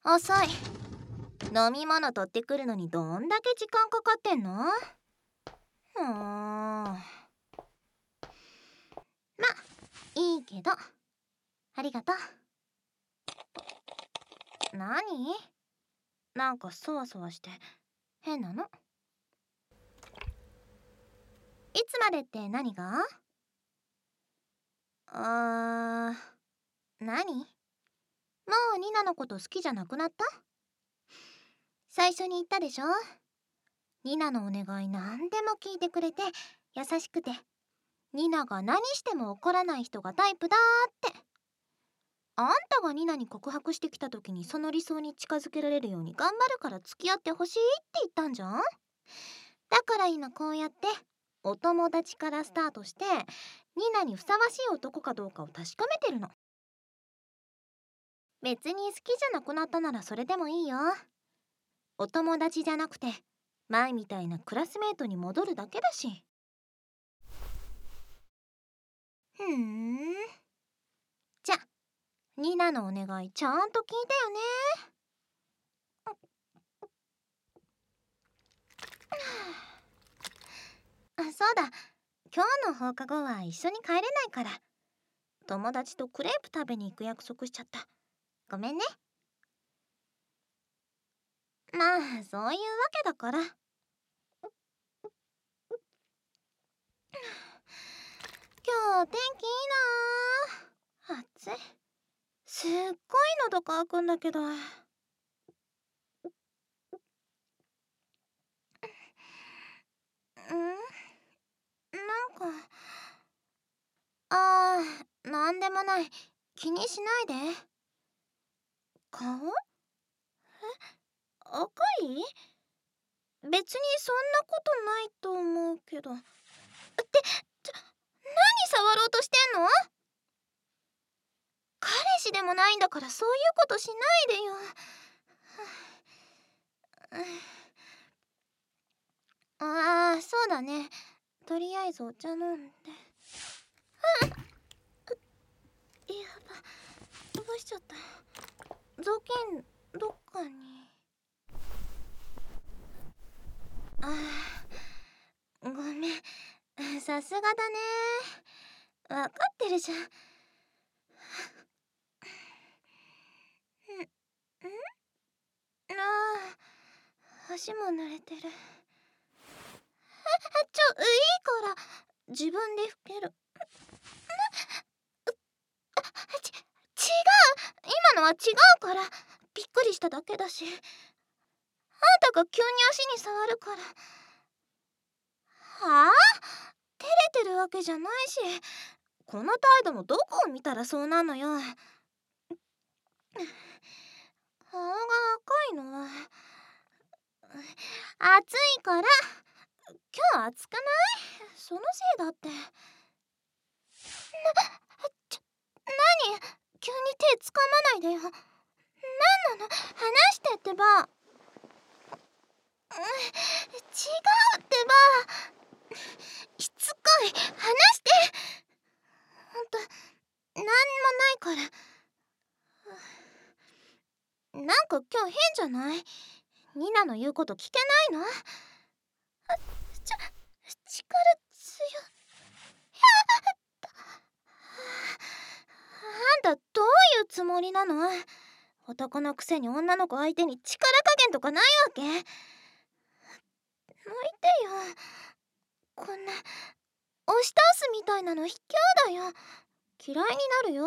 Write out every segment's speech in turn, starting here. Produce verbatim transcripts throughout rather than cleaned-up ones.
遅い。飲み物取ってくるのにどんだけ時間かかってんの？うーん。ま、いいけど。ありがとう。なに？なんかそわそわして変なの。いつまでって何が？あー、何？もうニナのこと好きじゃなくなった？最初に言ったでしょ？ニナのお願い何でも聞いてくれて優しくて、ニナが何しても怒らない人がタイプだーって。あんたがニナに告白してきた時にその理想に近づけられるように頑張るから付き合ってほしいって言ったんじゃん。だから今こうやってお友達からスタートしてニナにふさわしい男かどうかを確かめてるの。別に好きじゃなくなったならそれでもいいよ。お友達じゃなくて前みたいなクラスメートに戻るだけだし。ふーん。じゃ、ニナのお願いちゃんと聞いてよね。あ、そうだ。今日の放課後は一緒に帰れないから友達とクレープ食べに行く約束しちゃった。ごめんね。まあそういうわけだから。今日天気いいなあ。暑い。すっごい喉乾くんだけど。ん？なんかあー、なんでもない。気にしないで。顔？え、赤い？別にそんなことないと思うけど。ってちょ、何触ろうとしてんの？彼氏でもないんだからそういうことしないでよ。ああ、そうだね。とりあえずお茶飲んで。あっ、やば、こぼしちゃった。雑巾どっかに。ああ、ごめん。さすがだね。わかってるじゃん。ん？ん？ああ、足も濡れてる。え、ちょ、いいから自分で拭ける。ち、違う。今のは違うから。びっくりしただけだし。あんたが急に足に触るから。はあ？照れてるわけじゃないし、この態度もどこを見たらそうなのよ。顔が赤いのは暑いから。今日暑くない？そのせいだって。な、ちょ、何？急に手つかまないでよ。なんなの？話してってば。うん、違うってば。しつこい。話して。ほんとなんもないから。なんか今日変じゃない？ニナの言うこと聞けないの？あ、ちょ、力強い。あんたどういうつもりなの？男のくせに女の子相手に力加減とかないわけ？どいてよ。こんな押し倒すみたいなの卑怯だよ。嫌いになるよ。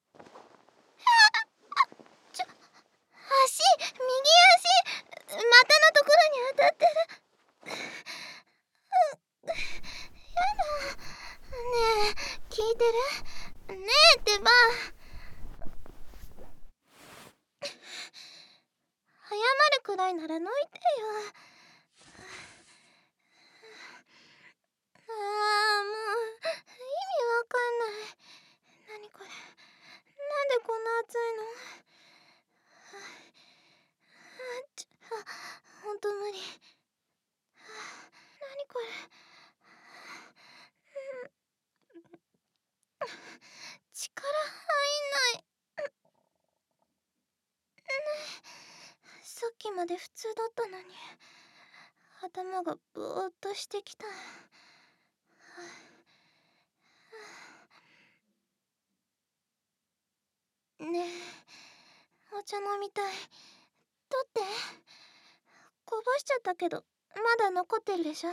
ちょ、足、右足、股のところに当たってる。やだ。ねえ、聞いてる？ねえってば。謝るくらいならどいてよ。ああ、もう意味わかんない。何これ？なんでこんな暑いの？あ、ちょ、あ、ほんと無理。何これ？力入んない。 まで普通だったのに頭がぼーっとしてきた。ねえ、お茶飲みたい。取って。こぼしちゃったけどまだ残ってるでしょ。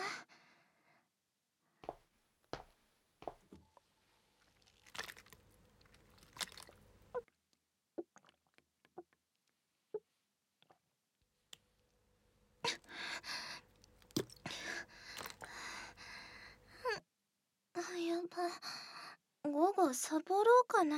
あ、やば。午後サボろうかな。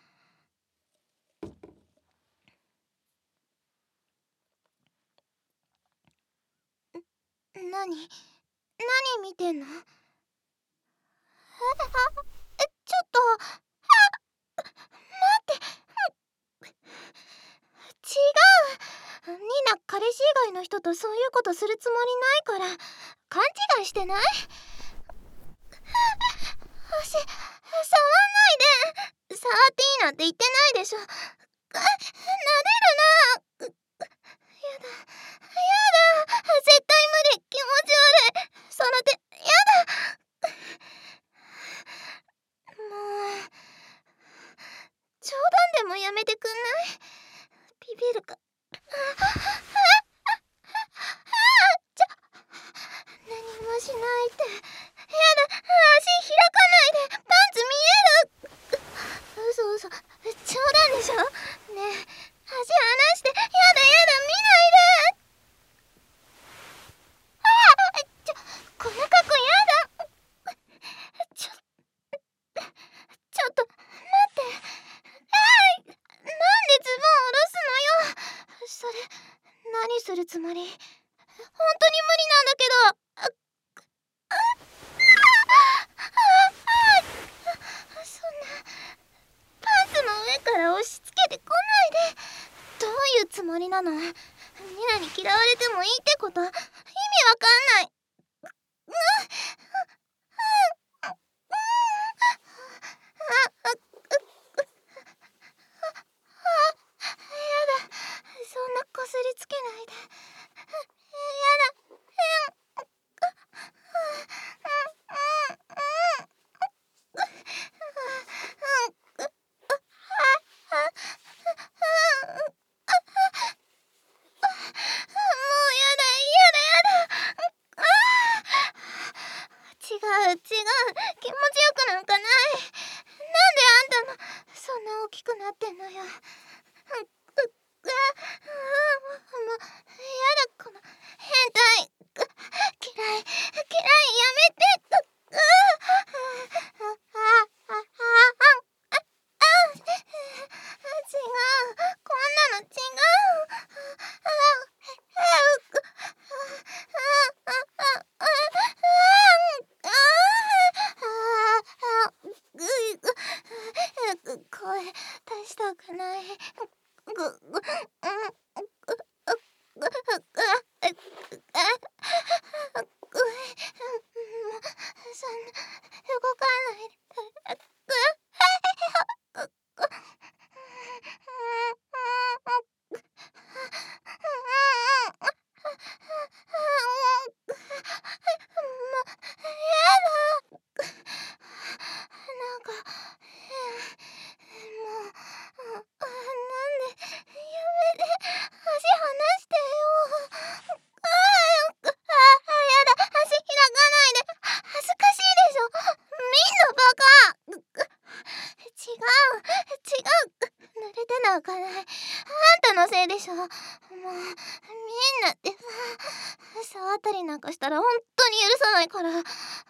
なになに見てんの？え、あ、え、ちょっと。あ、待って。違う。ニナ、彼氏以外の人とそういうことするつもりないから勘違いしてない？足、触んないで。触っていいなんて言ってないでしょ。あ、撫でるな。やだ、やだ、絶対無理。気持ち悪い。その手、やだ。もう冗談でもやめてくんない？ビビるか。ああああ、ちょ、何もしないって。やだ、足開かないで。パンツ見える。嘘嘘、冗談でしょ。ねえ、足離して。やだやだ、見ないで。ああ、ちょ、この格好やだ。ちょ、ちょっと待って。あーい、なんでズボン下ろすのよ。それ、何するつもり？本当に無理なんだけど。あ、あ、あ、あ、そんな、パンツの上から押し付けてこないで。どういうつもりなの？みんなに嫌われてもいいってこと？意味わかんない。うん、うん、うん、あ、あ、やだ、そんなこすりつけないで。やだ。違う違う、気持ちよくなんかない。なんであんたのそんな大きくなってんのよ。う、う、う、う、もう、やだ、この変態。嫌い、嫌い、やめて。う、う、あ、あ、あ、あ、あ、あ、違う、こんなの違う。あ、あ、あ、あ、あ、声出したくない。ぐ、ぐ、うん、ぐ、ぐ、ぐ、そんな動かないで。なんか変。もう、あ、あ、なんで、やめて。足離してよ。ああ、あ、あ、やだ。足開かないで。恥ずかしいでしょ。みんなバカ。違う、違う。濡れてなんかない。あんたのせいでしょ。もう、みんなってさ、触ったりなんかしたら本当に許さないから。やだ、や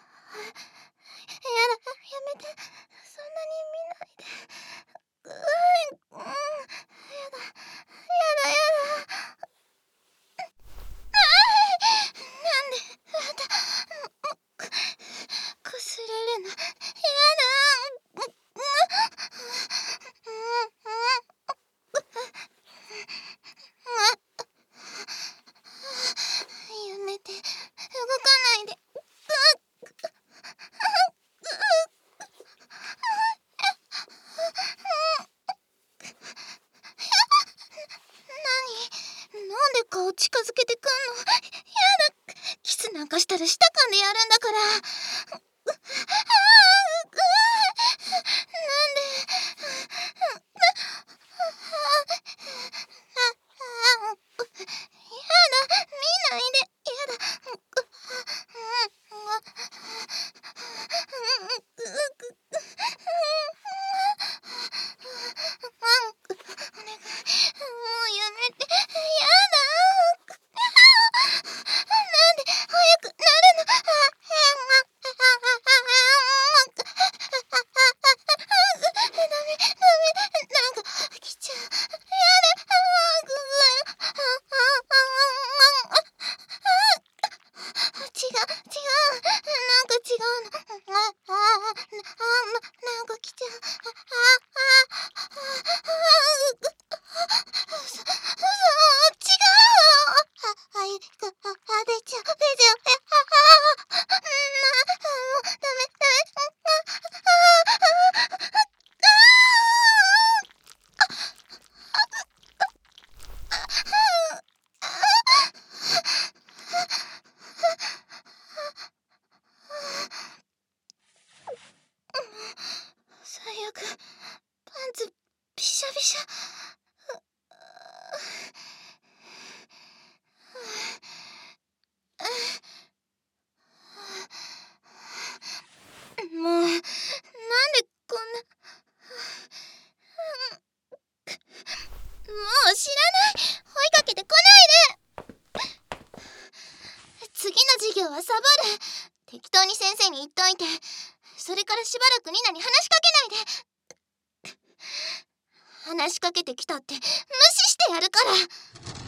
めて。そんなに見ないで。うーん、うん、やだ、やだ、やだ。あーい、なんで、あんた、こすれるの。やだ。うん、うんやめて、動かないで。 近づけてくんの。やだ、キスなんかしたら舌噛んでやるんだから。うあーううなんでやだ、見ないで。やだ。お願い、もうやめて。やだ。なんで早くなるの。ダメダメ、なんか来ちゃう。やだ。違う違う、なんか違うの。あああなんか来ちゃう。ああ嘘嘘、違う。あいかあ出ちゃう出ちゃう。ああもうダメダメ。最悪、パンツびしゃびしゃ。もうなんでこんな。もう知らない。追いかけてこないで。次の授業はサボる。適当に先生に言っといて。それからしばらくニナに話しかけないで。話しかけてきたって無視してやるから。